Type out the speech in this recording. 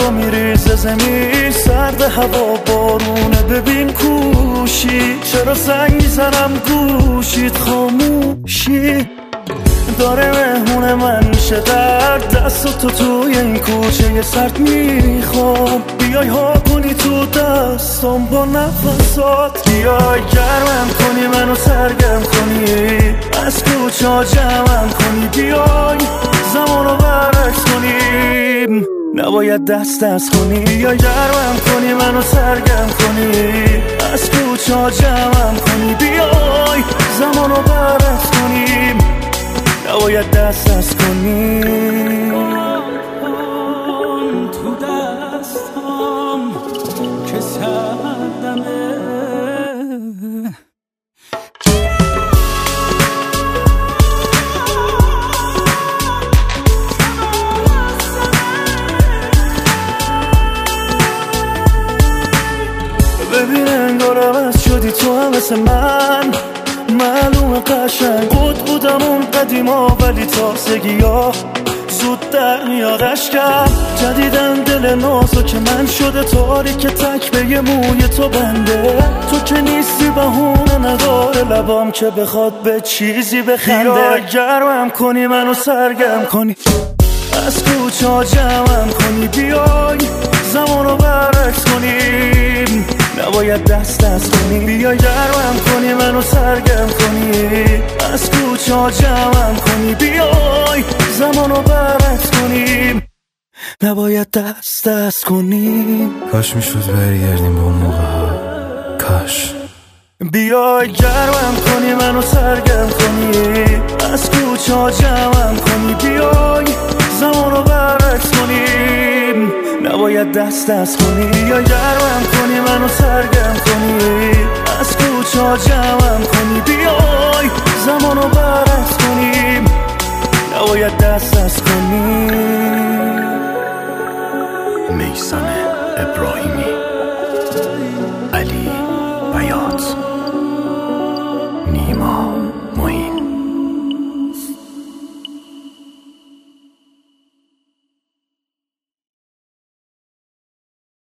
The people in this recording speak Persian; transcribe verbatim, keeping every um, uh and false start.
برگا میریزه زمین، سرد هوا بارونه ببین کوشی، چرا زنگ میزنم گوشید خاموشی داره مهمون من میشه در دست تو توی این کوچه سرد میخوام بیای ها کنی تو دستم با نفسات، بیای گرمم کنی منو سرگرم کنی، از کوچه ها جمعم کنی، بیای زمانو برعکس کنیم، نباید دست دست کنی، بیای گرمم کنی منو سرگرم کنی، از کوچه ها جمعم کنی، بیای زمانو برعکس کنیم، نباید دست دست کنی. تو دستم که سردمه ببین انگار عوض شدی تو هم مثل من، معلوم قشنگ بود بودم اون قدیما، ولی تازگی ها زود در میاد اشکم، جدیدن دل نازو که من شده تاریک تک به یه موی تو بنده، تو که نیستی بهونه نداره لبام که بخواد به چیزی بخنده، بیای گرمم کنی منو سرگرم کنی، از کوچه ها جمعم کنی، بیای زمانو برعکس کنیم، نباید دست دست کنی، بیای گرمم کنی منو سرگرم کنی، از کوچه ها جمعم کنی، بیای زمانو برعکس کنیم، نباید دست دست کنیم. کاش میشد برگردیم با اون موقع ها، کاش بیای گرمم کنی منو سرگرم کنی، از کوچه ها جمعم کنی، بیای زمانو برعکس کنیم، نباید دست دست کنی، بیای گرمم کنی منو سرگرم کنی، از کوچه ها جمعم کنی، بیای زمانو برعکس کنیم، نباید دست دست کنیم. میثم ابراهیمی.